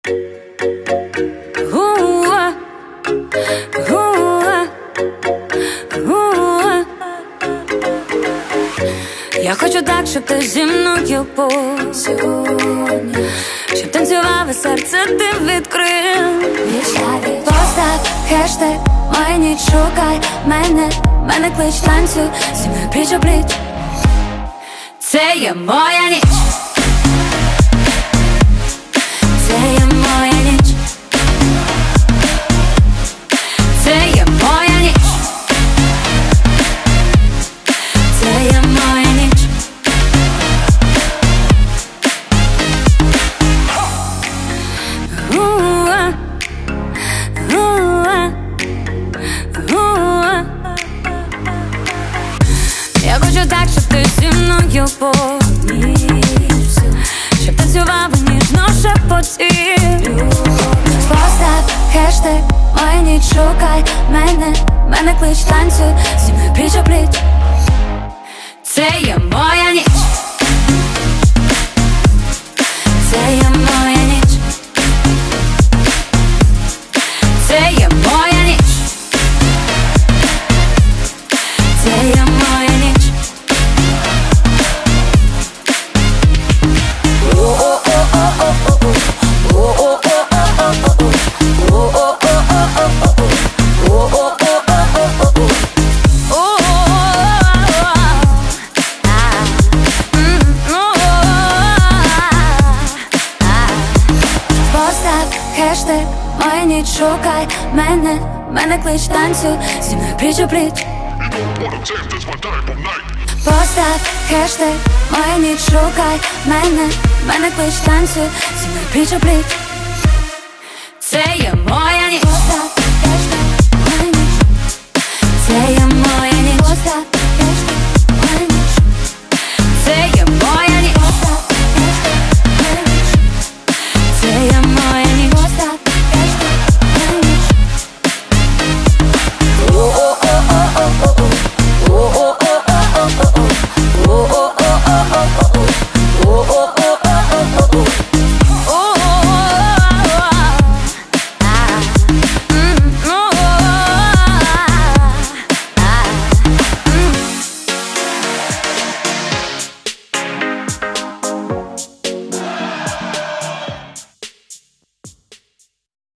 Я хочу так, щоб ти зі мною був сьогодні, щоб танцював і серце ти відкрив. Постав хештег, моя ніч, шукай мене клич, танцюй зі мною пліч-о-пліч. Це є моя ніч. Це є моя ніч. Це є моя ніч. Це є моя ніч. Я хочу так, щоб ти зі мною був, щоб танцював і ніжно шепотів. Постав хештег, моя ніч, шукай мене клич, танцюй зі мною пліч-о-пліч. Це є моя ніч. Це є моя ніч. Це є моя ніч. Це є моя ніч. Хештег, моя ніч, шукай мене клич, танцюй зі мною пліч-о-пліч. Постав хештег, моя ніч, шукай мене клич, танцюй зі мною пліч-о-пліч. Це я.